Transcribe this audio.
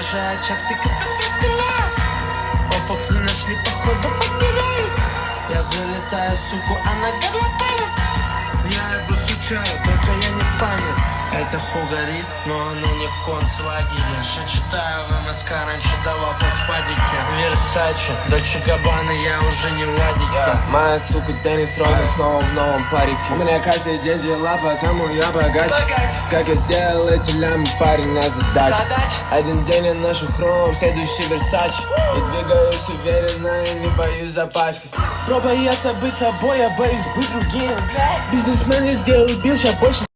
заряжаю чартик, как пистолет. Попов не нашли, походу потерялись. Я залетаю, суку, она горлопанит. Я его сучаю, только я не память. Это ху горит, но она не в концлагере. Я читаю ВМСК, раньше давал конспадики. Версаче, Дольче Габбана, я уже не в Ладике. Моя сука теннис ровно снова в новом парике. У меня каждый день дела, потому я богач. Как я сделал эти лямы, парень, на задаче. Один день я ношу хром, следующий Версаче. Я двигаюсь уверенно и не боюсь запачкать. Про бояться быть собой, я боюсь быть другим. Бизнесмен я сделал бил, сейчас больше